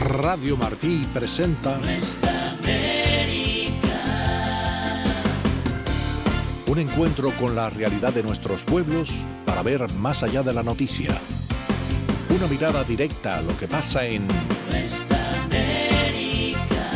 Radio Martí presenta Nuestra América. Un encuentro con la realidad de nuestros pueblos para ver más allá de la noticia. Una mirada directa a lo que pasa en Nuestra América.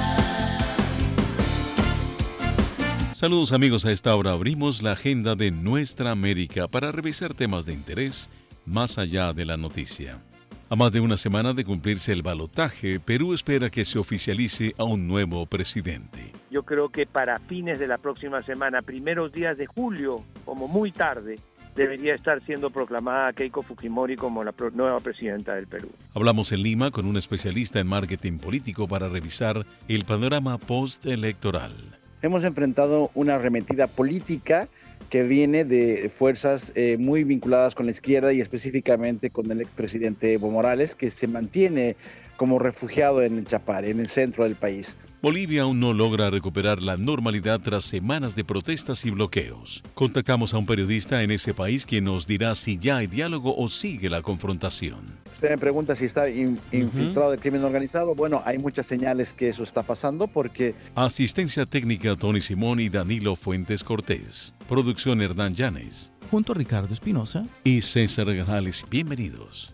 Saludos amigos, a esta hora abrimos la agenda de Nuestra América para revisar temas de interés más allá de la noticia. A más de una semana de cumplirse el balotaje, Perú espera que se oficialice a un nuevo presidente. Yo creo que para fines de la próxima semana, primeros días de julio, como muy tarde, debería estar siendo proclamada Keiko Fujimori como la nueva presidenta del Perú. Hablamos en Lima con un especialista en marketing político para revisar el panorama postelectoral. Hemos enfrentado una arremetida política que viene de fuerzas muy vinculadas con la izquierda y específicamente con el expresidente Evo Morales, que se mantiene como refugiado en el Chapare, en el centro del país. Bolivia aún no logra recuperar la normalidad tras semanas de protestas y bloqueos. Contactamos a un periodista en ese país quien nos dirá si ya hay diálogo o sigue la confrontación. Usted me pregunta si está infiltrado el crimen organizado. Bueno, hay muchas señales que eso está pasando porque... Asistencia técnica Tony Simón y Danilo Fuentes Cortés. Producción Hernán Llanes. Junto a Ricardo Espinosa y César Ganales. Bienvenidos.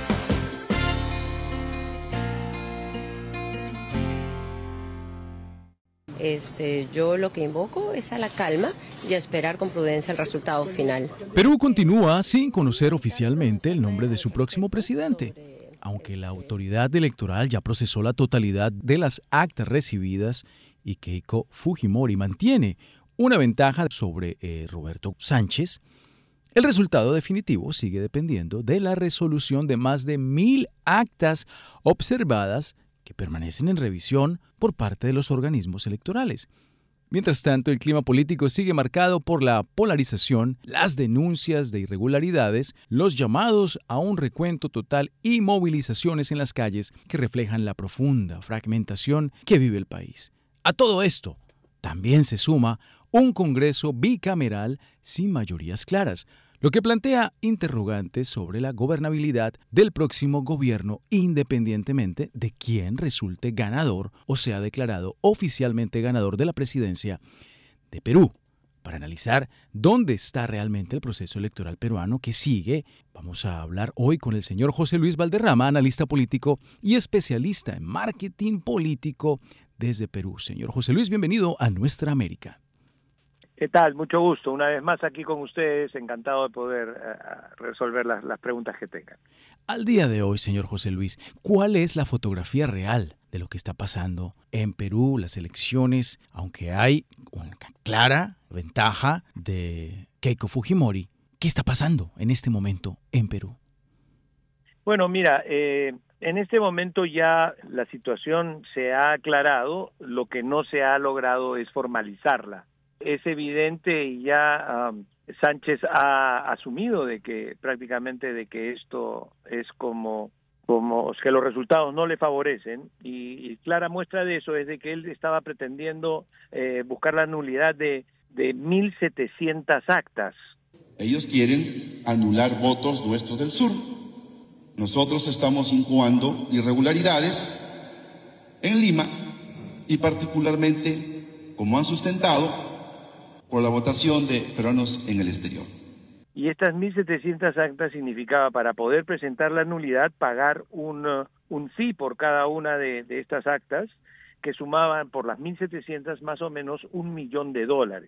Yo lo que invoco es a la calma y a esperar con prudencia el resultado final. Perú continúa sin conocer oficialmente el nombre de su próximo presidente. Aunque la autoridad electoral ya procesó la totalidad de las actas recibidas y Keiko Fujimori mantiene una ventaja sobre Roberto Sánchez, el resultado definitivo sigue dependiendo de la resolución de más de 1,000 actas observadas que permanecen en revisión por parte de los organismos electorales. Mientras tanto, el clima político sigue marcado por la polarización, las denuncias de irregularidades, los llamados a un recuento total y movilizaciones en las calles que reflejan la profunda fragmentación que vive el país. A todo esto, también se suma un Congreso bicameral sin mayorías claras, lo que plantea interrogantes sobre la gobernabilidad del próximo gobierno independientemente de quién resulte ganador o sea declarado oficialmente ganador de la presidencia de Perú. Para analizar dónde está realmente el proceso electoral peruano que sigue, vamos a hablar hoy con el señor José Luis Valderrama, analista político y especialista en marketing político desde Perú. Señor José Luis, bienvenido a Nuestra América. ¿Qué tal? Mucho gusto. Una vez más aquí con ustedes, encantado de poder resolver las preguntas que tengan. Al día de hoy, señor José Luis, ¿cuál es la fotografía real de lo que está pasando en Perú, las elecciones, aunque hay una clara ventaja de Keiko Fujimori? ¿Qué está pasando en este momento en Perú? Bueno, mira, en este momento ya la situación se ha aclarado, lo que no se ha logrado es formalizarla. Es evidente y ya Sánchez ha asumido de que prácticamente de que esto es como que los resultados no le favorecen y clara muestra de eso es de que él estaba pretendiendo buscar la nulidad de 1,700 actas. Ellos quieren anular votos nuestros del sur. Nosotros estamos incoando irregularidades en Lima y particularmente, como han sustentado, por la votación de peruanos en el exterior. Y estas 1,700 actas significaba para poder presentar la nulidad pagar un fee por cada una de estas actas que sumaban por las 1,700 más o menos $1,000,000.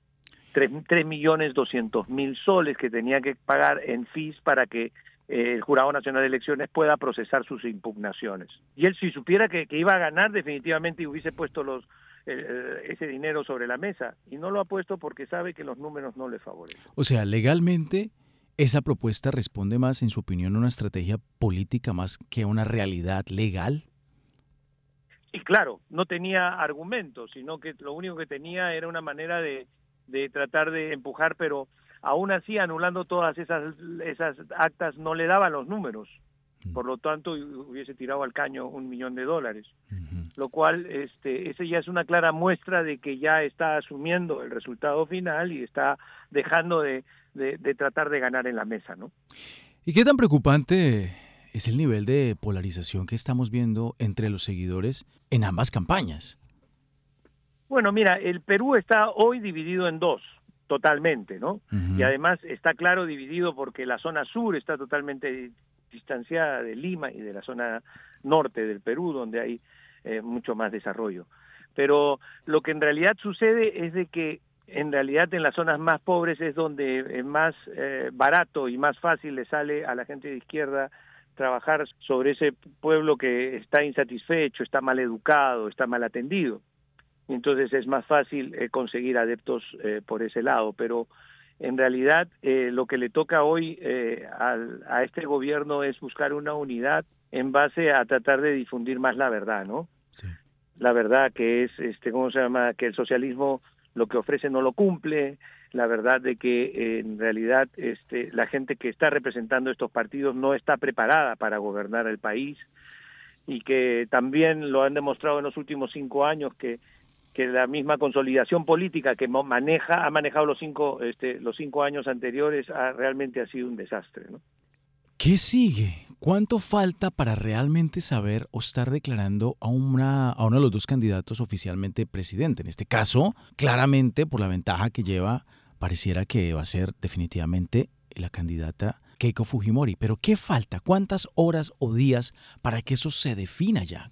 3.200.000 soles que tenía que pagar en fees para que el Jurado Nacional de Elecciones pueda procesar sus impugnaciones. Y él, si supiera que iba a ganar, definitivamente hubiese puesto ese dinero sobre la mesa, y no lo ha puesto porque sabe que los números no le favorecen. O sea, legalmente, esa propuesta responde más, en su opinión, a una estrategia política más que a una realidad legal. Y claro, no tenía argumentos, sino que lo único que tenía era una manera de tratar de empujar, pero aún así, anulando todas esas actas, no le daban los números. Por lo tanto, hubiese tirado al caño $1,000,000. Lo cual, ese ya es una clara muestra de que ya está asumiendo el resultado final y está dejando de tratar de ganar en la mesa, ¿no? ¿Y qué tan preocupante es el nivel de polarización que estamos viendo entre los seguidores en ambas campañas. Bueno, mira, el Perú está hoy dividido en dos, totalmente, ¿no? Uh-huh. Y además está claro dividido porque la zona sur está totalmente distanciada de Lima y de la zona norte del Perú, donde hay mucho más desarrollo. Pero lo que en realidad sucede es de que en realidad en las zonas más pobres es donde es más barato y más fácil le sale a la gente de izquierda trabajar sobre ese pueblo que está insatisfecho, está mal educado, está mal atendido. Entonces es más fácil conseguir adeptos por ese lado, pero en realidad lo que le toca hoy a este gobierno es buscar una unidad en base a tratar de difundir más la verdad, ¿no? Sí. La verdad que es, ¿cómo se llama? Que el socialismo lo que ofrece no lo cumple, la verdad de que en realidad la gente que está representando estos partidos no está preparada para gobernar el país y que también lo han demostrado en los últimos 5 años que la misma consolidación política que ha manejado los 5 años anteriores realmente ha sido un desastre, ¿no? ¿Qué sigue? ¿Cuánto falta para realmente saber o estar declarando a uno de los dos candidatos oficialmente presidente? En este caso, claramente por la ventaja que lleva, pareciera que va a ser definitivamente la candidata Keiko Fujimori. Pero ¿qué falta? ¿Cuántas horas o días para que eso se defina ya?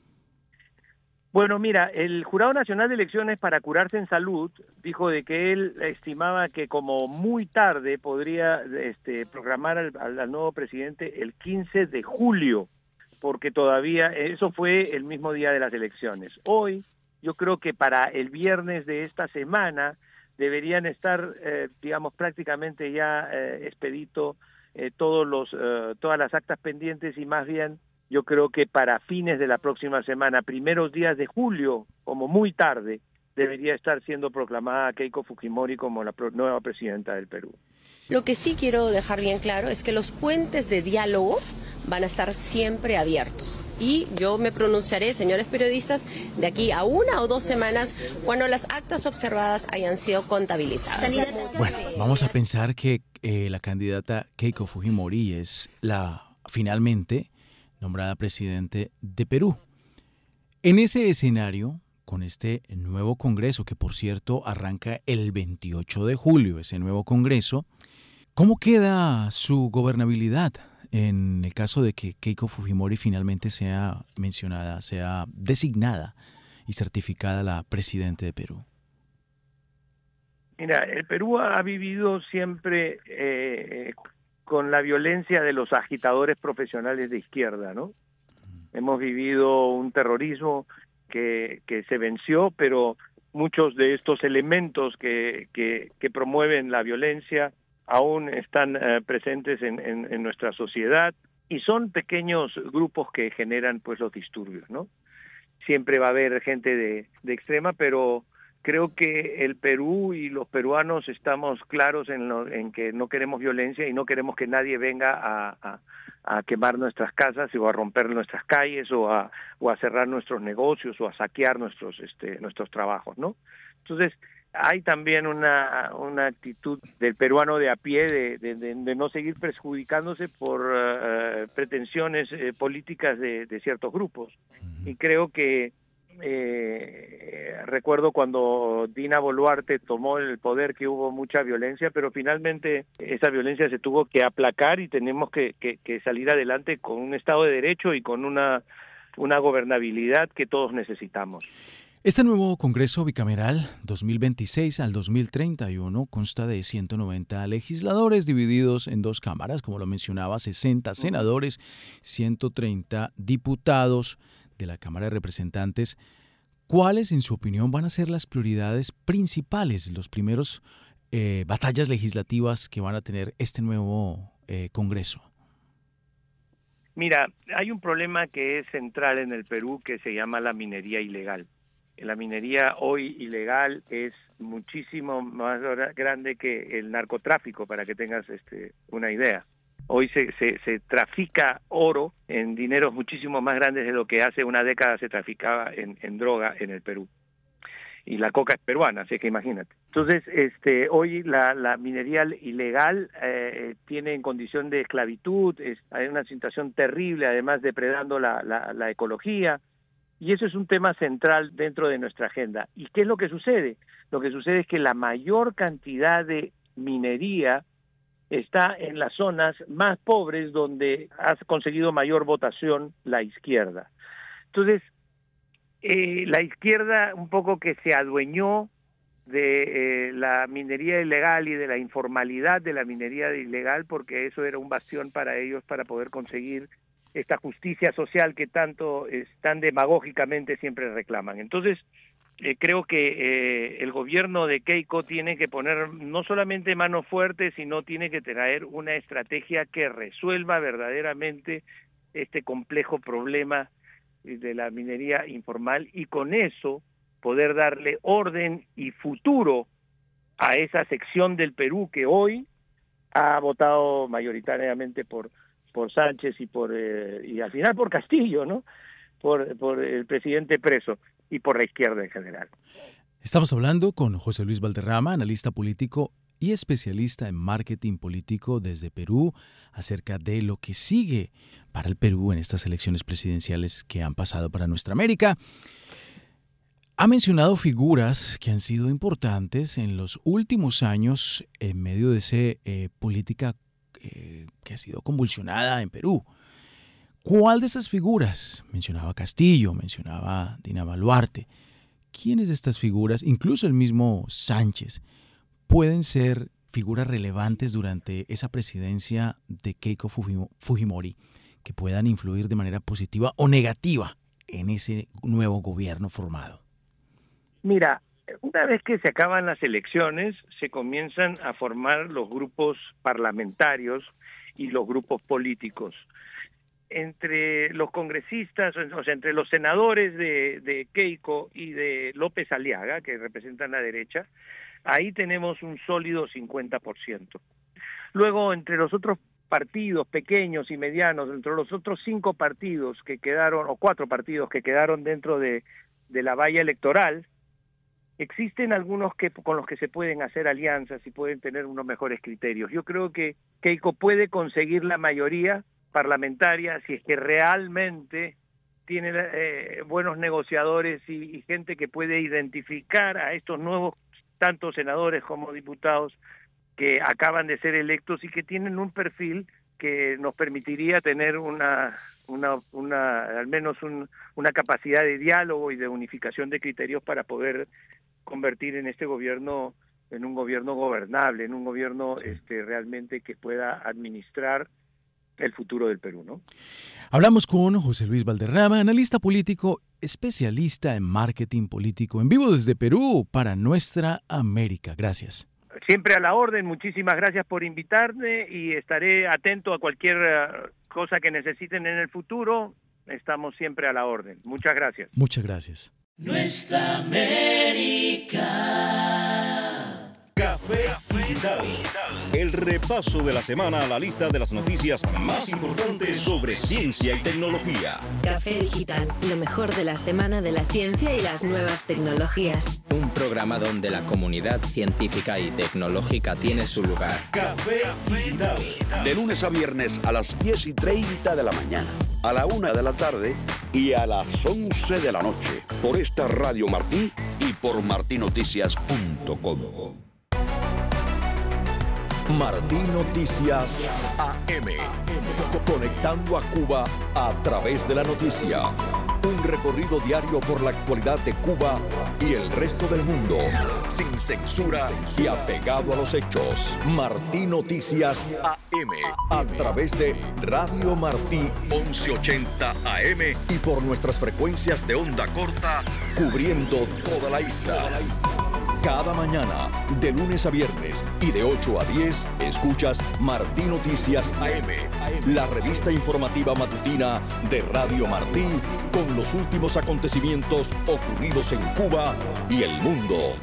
Bueno, mira, el Jurado Nacional de Elecciones para Curarse en Salud dijo de que él estimaba que como muy tarde podría programar al nuevo presidente el 15 de julio, porque todavía eso fue el mismo día de las elecciones. Hoy, yo creo que para el viernes de esta semana deberían estar, prácticamente ya expedito todas las actas pendientes y más bien yo creo que para fines de la próxima semana, primeros días de julio, como muy tarde, debería estar siendo proclamada Keiko Fujimori como la nueva presidenta del Perú. Lo que sí quiero dejar bien claro es que los puentes de diálogo van a estar siempre abiertos. Y yo me pronunciaré, señores periodistas, de aquí a 1 o 2 semanas cuando las actas observadas hayan sido contabilizadas. Bueno, vamos a pensar que la candidata Keiko Fujimori es finalmente nombrada presidente de Perú. En ese escenario, con este nuevo Congreso, que por cierto arranca el 28 de julio, ese nuevo Congreso, ¿cómo queda su gobernabilidad en el caso de que Keiko Fujimori finalmente sea mencionada, sea designada y certificada la presidente de Perú? Mira, el Perú ha vivido siempre con la violencia de los agitadores profesionales de izquierda, ¿no? Hemos vivido un terrorismo que se venció, pero muchos de estos elementos que promueven la violencia aún están presentes en nuestra sociedad y son pequeños grupos que generan pues los disturbios, ¿no? Siempre va a haber gente de extrema, pero creo que el Perú y los peruanos estamos claros en que no queremos violencia y no queremos que nadie venga a quemar nuestras casas o a romper nuestras calles o a cerrar nuestros negocios o a saquear nuestros trabajos, ¿no? Entonces, hay también una actitud del peruano de a pie de no seguir perjudicándose por pretensiones políticas de ciertos grupos. Y creo que recuerdo cuando Dina Boluarte tomó el poder que hubo mucha violencia, pero finalmente esa violencia se tuvo que aplacar y tenemos que salir adelante con un Estado de Derecho y con una gobernabilidad que todos necesitamos. Este nuevo Congreso Bicameral 2026 al 2031 consta de 190 legisladores divididos en 2 cámaras, como lo mencionaba, 60 senadores, 130 diputados de la Cámara de Representantes. ¿Cuáles, en su opinión, van a ser las prioridades principales, los primeros batallas legislativas que van a tener este nuevo Congreso? Mira, hay un problema que es central en el Perú que se llama la minería ilegal. La minería hoy ilegal es muchísimo más grande que el narcotráfico, para que tengas una idea. Hoy se trafica oro en dineros muchísimo más grandes de lo que hace una década se traficaba en droga en el Perú. y la coca es peruana, así que imagínate. Entonces, hoy la minería ilegal tiene en condición de esclavitud, hay una situación terrible, además depredando la ecología, y eso es un tema central dentro de nuestra agenda. ¿Y qué es lo que sucede? Lo que sucede es que la mayor cantidad de minería está en las zonas más pobres donde ha conseguido mayor votación la izquierda. Entonces, la izquierda un poco que se adueñó de la minería ilegal y de la informalidad de la minería ilegal, porque eso era un bastión para ellos para poder conseguir esta justicia social que tanto tan demagógicamente siempre reclaman. Entonces, creo que el gobierno de Keiko tiene que poner no solamente mano fuerte, sino tiene que traer una estrategia que resuelva verdaderamente este complejo problema de la minería informal, y con eso poder darle orden y futuro a esa sección del Perú que hoy ha votado mayoritariamente por Sánchez y al final por Castillo, ¿no? Por el presidente preso y por la izquierda en general. Estamos hablando con José Luis Valderrama, analista político y especialista en marketing político desde Perú, acerca de lo que sigue para el Perú en estas elecciones presidenciales que han pasado para nuestra América. Ha mencionado figuras que han sido importantes en los últimos años en medio de esa política que ha sido convulsionada en Perú. ¿Cuál de esas figuras? Mencionaba Castillo, mencionaba Dina Boluarte. ¿Quiénes de estas figuras, incluso el mismo Sánchez, pueden ser figuras relevantes durante esa presidencia de Keiko Fujimori que puedan influir de manera positiva o negativa en ese nuevo gobierno formado? Mira, una vez que se acaban las elecciones, se comienzan a formar los grupos parlamentarios y los grupos políticos. Entre los congresistas, o sea, entre los senadores de Keiko y de López Aliaga, que representan la derecha, ahí tenemos un sólido 50%. Luego, entre los otros partidos pequeños y medianos, entre los otros 5 partidos que quedaron, o 4 partidos que quedaron dentro de la valla electoral, existen algunos con los que se pueden hacer alianzas y pueden tener unos mejores criterios. Yo creo que Keiko puede conseguir la mayoría parlamentaria si es que realmente tiene buenos negociadores y gente que puede identificar a estos nuevos, tanto senadores como diputados, que acaban de ser electos y que tienen un perfil que nos permitiría tener al menos una capacidad de diálogo y de unificación de criterios para poder convertir en este gobierno en un gobierno gobernable, en un gobierno realmente que pueda administrar el futuro del Perú, ¿no? Hablamos con José Luis Valderrama, analista político, especialista en marketing político, en vivo desde Perú para Nuestra América. Gracias. Siempre a la orden, muchísimas gracias por invitarme y estaré atento a cualquier cosa que necesiten en el futuro. Estamos siempre a la orden. Muchas gracias. Muchas gracias. Nuestra América. Café Digital. El repaso de la semana a la lista de las noticias más importantes sobre ciencia y tecnología. Café Digital, lo mejor de la semana de la ciencia y las nuevas tecnologías. Un programa donde la comunidad científica y tecnológica tiene su lugar. Café Digital. De lunes a viernes a las 10:30 de la mañana, a la 1 de la tarde y a las 11 de la noche. Por esta Radio Martí y por martinoticias.com. Martí Noticias AM. Conectando a Cuba a través de la noticia. Un recorrido diario por la actualidad de Cuba y el resto del mundo. Sin censura y apegado a los hechos. Martí Noticias AM. A través de Radio Martí 1180 AM y por nuestras frecuencias de onda corta, cubriendo toda la isla. Cada mañana, de lunes a viernes y de 8 a 10, escuchas Martí Noticias AM, la revista informativa matutina de Radio Martí, con los últimos acontecimientos ocurridos en Cuba y el mundo.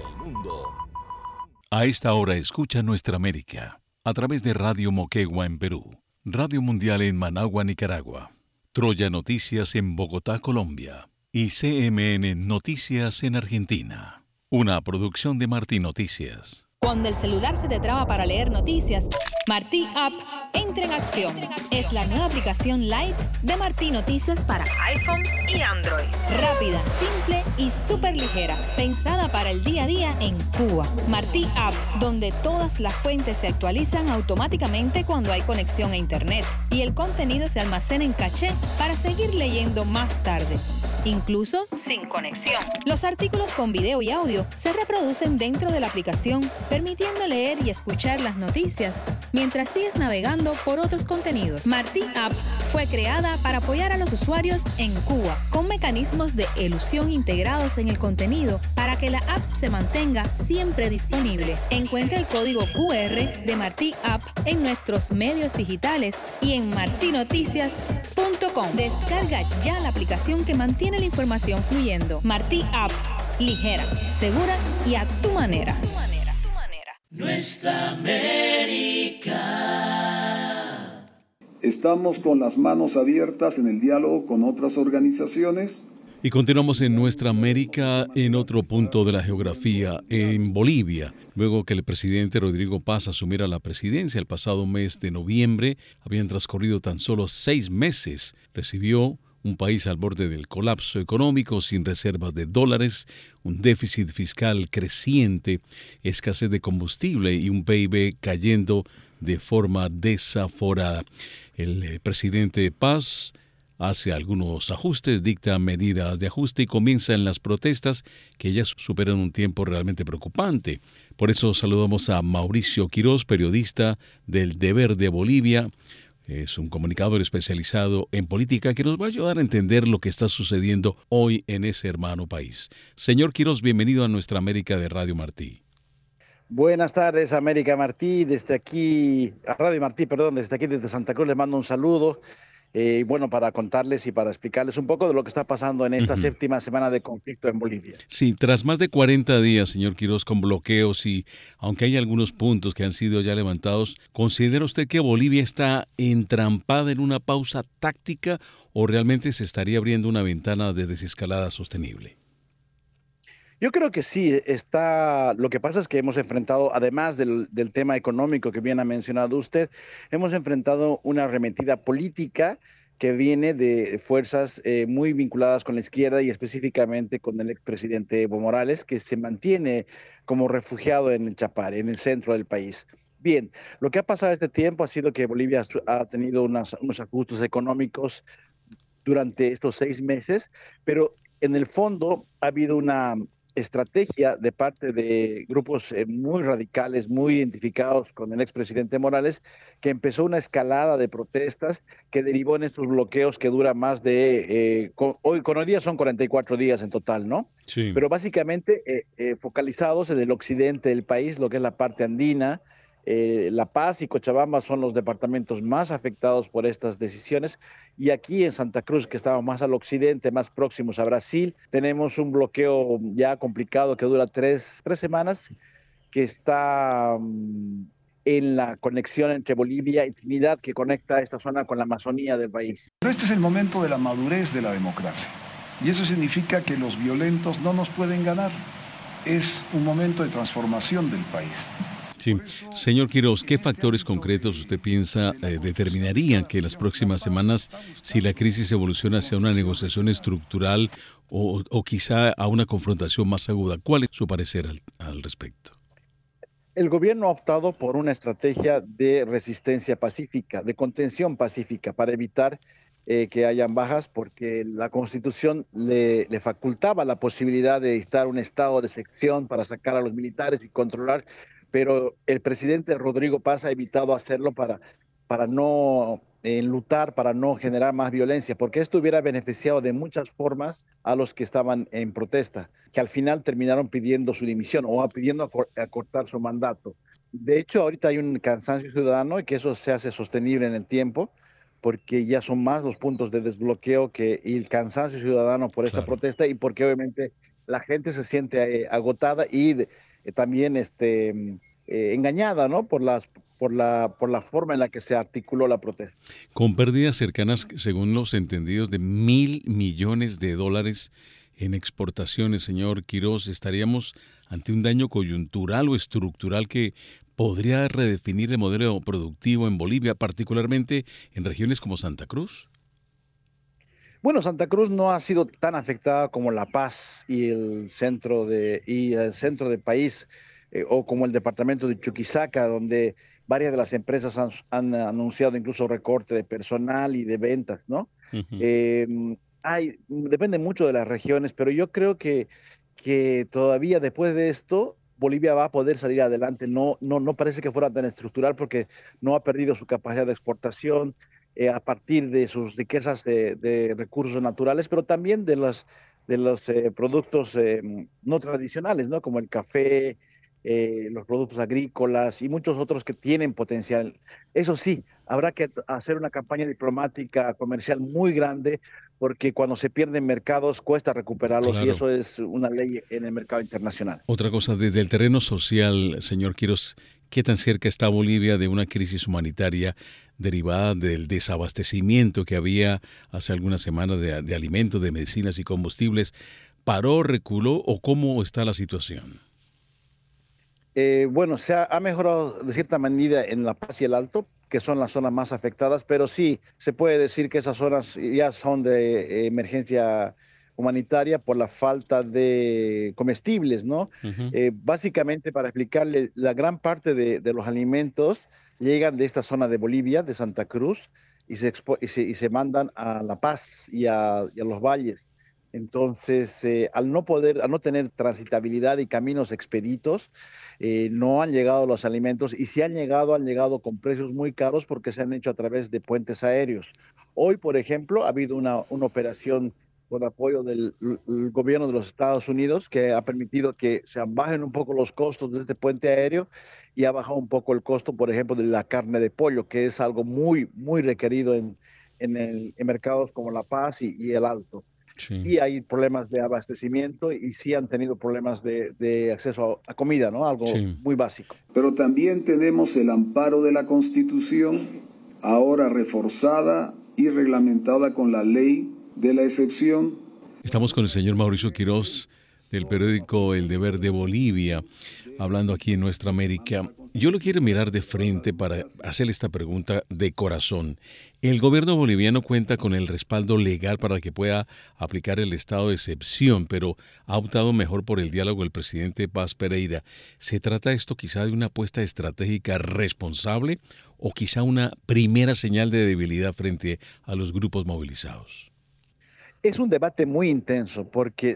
A esta hora escucha Nuestra América, a través de Radio Moquegua en Perú, Radio Mundial en Managua, Nicaragua, Troya Noticias en Bogotá, Colombia, y CMN Noticias en Argentina. Una producción de Martí Noticias. Cuando el celular se te traba para leer noticias, Martí App entra en acción. Es la nueva aplicación Lite de Martí Noticias para iPhone y Android. Rápida, simple y súper ligera. Pensada para el día a día en Cuba. Martí App, donde todas las fuentes se actualizan automáticamente cuando hay conexión a Internet. Y el contenido se almacena en caché para seguir leyendo más tarde. Incluso sin conexión. Los artículos con video y audio se reproducen dentro de la aplicación, permitiendo leer y escuchar las noticias mientras sigues navegando por otros contenidos. Martí App fue creada para apoyar a los usuarios en Cuba, con mecanismos de elusión integrados en el contenido para que la app se mantenga siempre disponible. Encuentra el código QR de Martí App en nuestros medios digitales y en martinoticias.com. Descarga ya la aplicación que mantiene la información fluyendo. Martí App, ligera, segura y a tu manera. Nuestra América. Estamos con las manos abiertas en el diálogo con otras organizaciones. Y continuamos en Nuestra América, en otro punto de la geografía, en Bolivia. Luego que el presidente Rodrigo Paz asumiera la presidencia el pasado mes de noviembre, habían transcurrido tan solo 6 meses. Recibió un país al borde del colapso económico, sin reservas de dólares, un déficit fiscal creciente, escasez de combustible y un PIB cayendo de forma desaforada. El presidente Paz hace algunos ajustes, dicta medidas de ajuste y comienzan las protestas que ya superan un tiempo realmente preocupante. Por eso saludamos a Mauricio Quirós, periodista del Deber de Bolivia. Es un comunicador especializado en política que nos va a ayudar a entender lo que está sucediendo hoy en ese hermano país. Señor Quirós, bienvenido a Nuestra América de Radio Martí. Buenas tardes, América Martí, desde aquí, desde aquí, desde Santa Cruz, les mando un saludo. Bueno, para contarles y para explicarles un poco de lo que está pasando en esta séptima semana de conflicto en Bolivia. Sí, tras más de 40 días, señor Quirós, con bloqueos y aunque hay algunos puntos que han sido ya levantados, ¿considera usted que Bolivia está entrampada en una pausa táctica o realmente se estaría abriendo una ventana de desescalada sostenible? Yo creo que sí, está. Lo que pasa es que hemos enfrentado, además del tema económico que bien ha mencionado usted, hemos enfrentado una arremetida política que viene de fuerzas muy vinculadas con la izquierda y específicamente con el expresidente Evo Morales, que se mantiene como refugiado en el Chapare, en el centro del país. Bien, lo que ha pasado este tiempo ha sido que Bolivia ha tenido unos ajustes económicos durante estos 6 meses, pero en el fondo ha habido una estrategia de parte de grupos muy radicales, muy identificados con el expresidente Morales, que empezó una escalada de protestas que derivó en estos bloqueos que dura más de, hoy día son 44 días en total, ¿no? Sí. Pero básicamente focalizados en el occidente del país, lo que es la parte andina. La Paz y Cochabamba son los departamentos más afectados por estas decisiones, y aquí en Santa Cruz, que estamos más al occidente, más próximos a Brasil, tenemos un bloqueo ya complicado que dura 3 semanas, que está en la conexión entre Bolivia y Trinidad, que conecta esta zona con la Amazonía del país. Pero este es el momento de la madurez de la democracia, y eso significa que los violentos no nos pueden ganar. Es un momento de transformación del país. Sí. Señor Quirós, ¿qué factores concretos usted piensa determinarían que en las próximas semanas, si la crisis evoluciona hacia una negociación estructural o quizá a una confrontación más aguda? ¿Cuál es su parecer al respecto? El gobierno ha optado por una estrategia de resistencia pacífica, de contención pacífica, para evitar que hayan bajas, porque la Constitución le facultaba la posibilidad de dictar un estado de excepción para sacar a los militares y controlar, pero el presidente Rodrigo Paz ha evitado hacerlo para no enlutar, para no generar más violencia, porque esto hubiera beneficiado de muchas formas a los que estaban en protesta, que al final terminaron pidiendo su dimisión o pidiendo acortar su mandato. De hecho, ahorita hay un cansancio ciudadano y que eso se hace sostenible en el tiempo, porque ya son más los puntos de desbloqueo que el cansancio ciudadano por esta protesta, y porque obviamente la gente se siente agotada y también engañada, ¿no? por las por la forma en la que se articuló la protesta. Con pérdidas cercanas, según los entendidos, de $1.000 millones en exportaciones, señor Quiroz, ¿estaríamos ante un daño coyuntural o estructural que podría redefinir el modelo productivo en Bolivia, particularmente en regiones como Santa Cruz? Bueno, Santa Cruz no ha sido tan afectada como La Paz y el centro del país, o como el departamento de Chuquisaca, donde varias de las empresas han anunciado incluso recorte de personal y de ventas, ¿no? Uh-huh. Depende mucho de las regiones, pero yo creo que todavía después de esto, Bolivia va a poder salir adelante. No parece que fuera tan estructural porque no ha perdido su capacidad de exportación a partir de sus riquezas de recursos naturales, pero también de los productos no tradicionales, ¿no? Como el café, los productos agrícolas y muchos otros que tienen potencial. Eso sí, habrá que hacer una campaña diplomática comercial muy grande, porque cuando se pierden mercados cuesta recuperarlos. Claro. Y eso es una ley en el mercado internacional. Otra cosa, desde el terreno social, señor Quiroz, ¿qué tan cerca está Bolivia de una crisis humanitaria derivada del desabastecimiento que había hace algunas semanas de alimentos, de medicinas y combustibles? ¿Paró, reculó o cómo está la situación? Bueno, ha mejorado de cierta manera en La Paz y el Alto, que son las zonas más afectadas, pero sí se puede decir que esas zonas ya son de emergencia humanitaria por la falta de comestibles, ¿no? Uh-huh. Básicamente, para explicarle, la gran parte de los alimentos llegan de esta zona de Bolivia, de Santa Cruz, y se mandan a La Paz y a los valles. Entonces, al no tener transitabilidad y caminos expeditos, no han llegado los alimentos, y si han llegado con precios muy caros porque se han hecho a través de puentes aéreos. Hoy, por ejemplo, ha habido una operación con apoyo del gobierno de los Estados Unidos que ha permitido que se bajen un poco los costos de este puente aéreo, y ha bajado un poco el costo, por ejemplo, de la carne de pollo, que es algo muy, muy requerido en mercados como La Paz y el Alto. Sí hay problemas de abastecimiento y sí han tenido problemas de acceso a comida, ¿no? Algo muy básico. Pero también tenemos el amparo de la Constitución, ahora reforzada y reglamentada con la ley de la excepción. Estamos con el señor Mauricio Quiroz, del periódico El Deber de Bolivia, hablando aquí en Nuestra América. Yo lo quiero mirar de frente para hacerle esta pregunta de corazón. El gobierno boliviano cuenta con el respaldo legal para que pueda aplicar el estado de excepción, pero ha optado mejor por el diálogo del presidente Paz Pereira. ¿Se trata esto quizá de una apuesta estratégica responsable o quizá una primera señal de debilidad frente a los grupos movilizados? Es un debate muy intenso, porque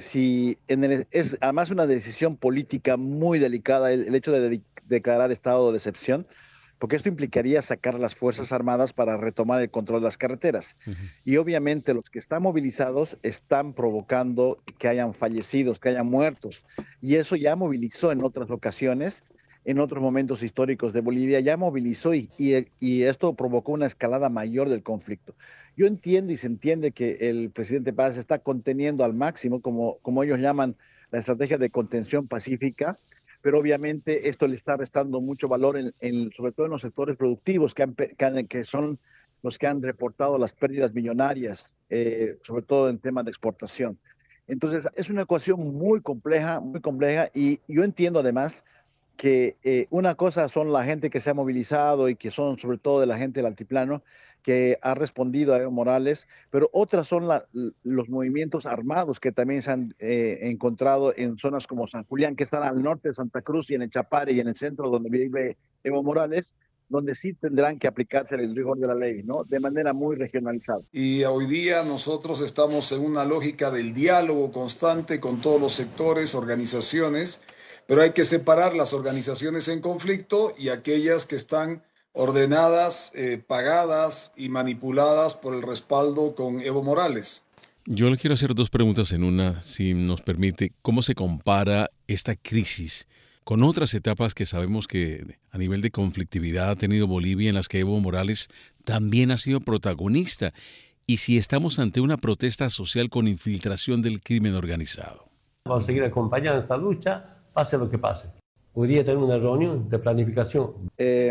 es además una decisión política muy delicada el hecho de declarar estado de excepción, porque esto implicaría sacar a las Fuerzas Armadas para retomar el control de las carreteras. Uh-huh. Y obviamente los que están movilizados están provocando que hayan fallecidos, que hayan muertos. Y eso ya movilizó en otras ocasiones, en otros momentos históricos de Bolivia, ya movilizó y esto provocó una escalada mayor del conflicto. Yo entiendo y se entiende que el presidente Paz está conteniendo al máximo, como ellos llaman, la estrategia de contención pacífica, pero obviamente esto le está restando mucho valor, sobre todo en los sectores productivos, que son los que han reportado las pérdidas millonarias, sobre todo en temas de exportación. Entonces, es una ecuación muy compleja, y yo entiendo además que una cosa son la gente que se ha movilizado y que son sobre todo de la gente del altiplano, que ha respondido a Evo Morales, pero otras son los movimientos armados que también se han encontrado en zonas como San Julián, que están al norte de Santa Cruz, y en el Chapare y en el centro donde vive Evo Morales, donde sí tendrán que aplicarse el rigor de la ley, ¿no? De manera muy regionalizada. Y hoy día nosotros estamos en una lógica del diálogo constante con todos los sectores, organizaciones, pero hay que separar las organizaciones en conflicto y aquellas que están ordenadas, pagadas y manipuladas por el respaldo con Evo Morales. Yo le quiero hacer dos preguntas en una, si nos permite. ¿Cómo se compara esta crisis con otras etapas que sabemos que a nivel de conflictividad ha tenido Bolivia, en las que Evo Morales también ha sido protagonista? Y si estamos ante una protesta social con infiltración del crimen organizado. Vamos a seguir acompañando esta lucha, pase lo que pase. Hoy día tenemos una reunión de planificación.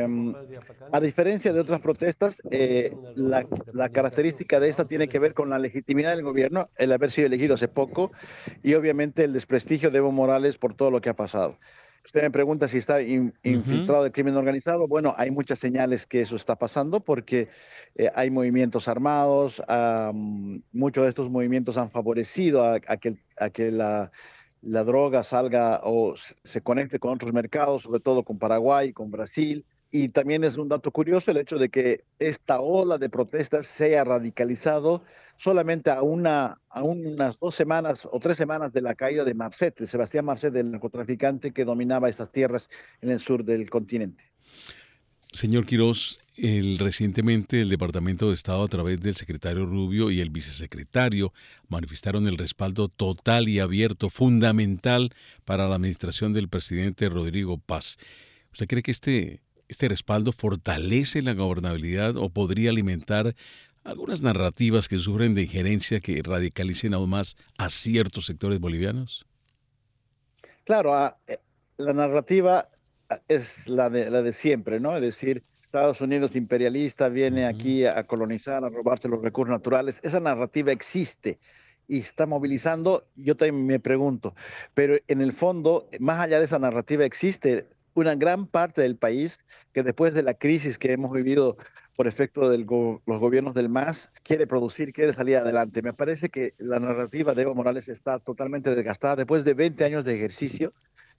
A diferencia de otras protestas, la característica de esta tiene que ver con la legitimidad del gobierno, el haber sido elegido hace poco y obviamente el desprestigio de Evo Morales por todo lo que ha pasado. Usted me pregunta si está infiltrado el crimen organizado. Bueno, hay muchas señales que eso está pasando porque hay movimientos armados. Muchos de estos movimientos han favorecido a que la droga salga o se conecte con otros mercados, sobre todo con Paraguay, con Brasil. Y también es un dato curioso el hecho de que esta ola de protestas se haya radicalizado solamente a unas 2 semanas o 3 semanas de la caída de Marcet, de Sebastián Marcet, del narcotraficante que dominaba estas tierras en el sur del continente. Señor Quirós, recientemente el Departamento de Estado, a través del secretario Rubio y el vicesecretario, manifestaron el respaldo total y abierto, fundamental para la administración del presidente Rodrigo Paz. ¿Usted cree que este respaldo fortalece la gobernabilidad o podría alimentar algunas narrativas que sufren de injerencia que radicalicen aún más a ciertos sectores bolivianos? Claro, la narrativa es la de siempre, ¿no? Es decir, Estados Unidos imperialista viene aquí a colonizar, a robarse los recursos naturales. Esa narrativa existe y está movilizando. Yo también me pregunto, pero en el fondo, más allá de esa narrativa, existe una gran parte del país que después de la crisis que hemos vivido por efecto de los gobiernos del MAS, quiere producir, quiere salir adelante. Me parece que la narrativa de Evo Morales está totalmente desgastada después de 20 años de ejercicio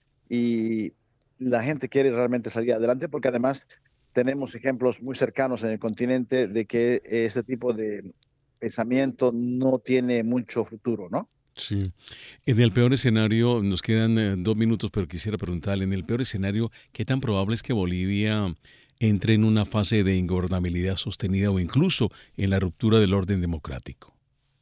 y la gente quiere realmente salir adelante porque además tenemos ejemplos muy cercanos en el continente de que este tipo de pensamiento no tiene mucho futuro, ¿no? Sí. En el peor escenario, nos quedan 2 minutos, pero quisiera preguntarle, en el peor escenario, ¿qué tan probable es que Bolivia entre en una fase de ingobernabilidad sostenida o incluso en la ruptura del orden democrático?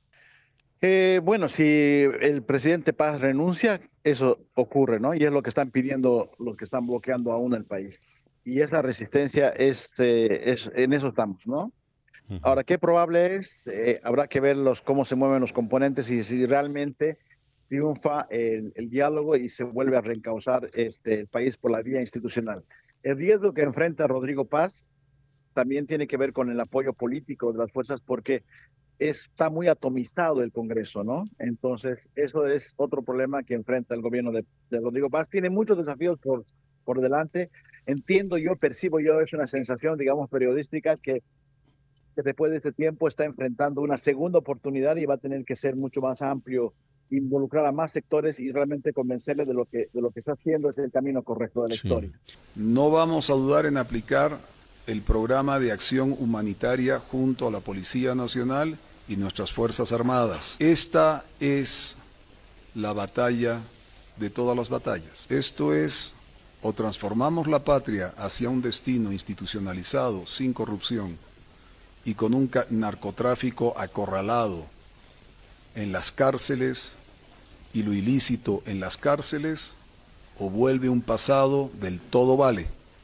Bueno, si el presidente Paz renuncia, eso ocurre, ¿no? Y es lo que están pidiendo los que están bloqueando aún el país. Y esa resistencia en eso estamos, ¿no? Ahora, ¿qué probable es? Habrá que ver cómo se mueven los componentes y si realmente triunfa el diálogo y se vuelve a reencauzar el país por la vía institucional. El riesgo que enfrenta Rodrigo Paz también tiene que ver con el apoyo político de las fuerzas porque está muy atomizado el Congreso, ¿no? Entonces, eso es otro problema que enfrenta el gobierno de Rodrigo Paz. Tiene muchos desafíos por delante. Entiendo yo, percibo yo, es una sensación, digamos, periodística que después de este tiempo está enfrentando una segunda oportunidad y va a tener que ser mucho más amplio, involucrar a más sectores y realmente convencerles de lo que está haciendo es el camino correcto de la historia. No vamos a dudar en aplicar el programa de acción humanitaria junto a la Policía Nacional y nuestras Fuerzas Armadas. Esta es la batalla de todas las batallas. Esto es, o transformamos la patria hacia un destino institucionalizado, sin corrupción, y con un narcotráfico acorralado en las cárceles y lo ilícito en las cárceles, o vuelve un pasado del todo vale.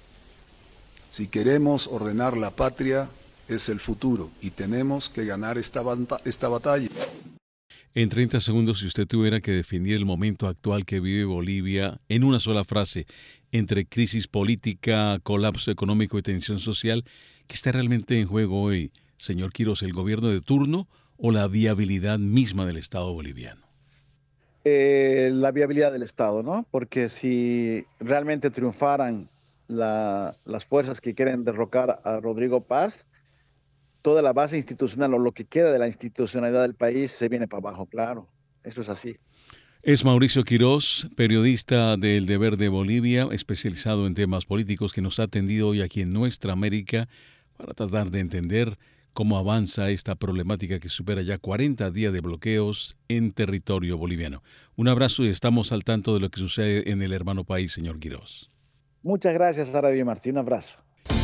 Si queremos ordenar la patria, es el futuro y tenemos que ganar esta batalla. En 30 segundos, si usted tuviera que definir el momento actual que vive Bolivia en una sola frase, entre crisis política, colapso económico y tensión social, ¿qué está realmente en juego hoy, señor Quirós, el gobierno de turno o la viabilidad misma del Estado boliviano? La viabilidad del Estado, ¿no? Porque si realmente triunfaran las fuerzas que quieren derrocar a Rodrigo Paz, toda la base institucional o lo que queda de la institucionalidad del país se viene para abajo, claro. Eso es así. Es Mauricio Quirós, periodista del Deber de Bolivia, especializado en temas políticos, que nos ha atendido hoy aquí en Nuestra América para tratar de entender cómo avanza esta problemática que supera ya 40 días de bloqueos en territorio boliviano. Un abrazo y estamos al tanto de lo que sucede en el hermano país, señor Quirós. Muchas gracias, Sara y Martín. Un abrazo.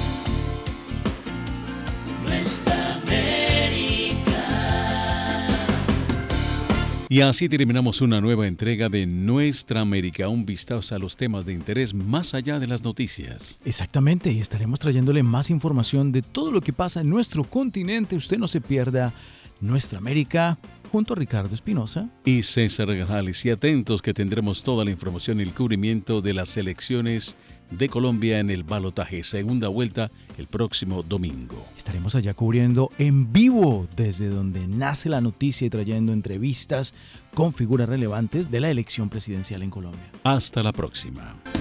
Nuestra América. Y así terminamos una nueva entrega de Nuestra América, un vistazo a los temas de interés más allá de las noticias. Exactamente, y estaremos trayéndole más información de todo lo que pasa en nuestro continente. Usted no se pierda Nuestra América junto a Ricardo Espinosa y César Grajales. Y atentos que tendremos toda la información y el cubrimiento de las elecciones de Colombia en el balotaje, segunda vuelta el próximo domingo. Estaremos allá cubriendo en vivo desde donde nace la noticia y trayendo entrevistas con figuras relevantes de la elección presidencial en Colombia. Hasta la próxima.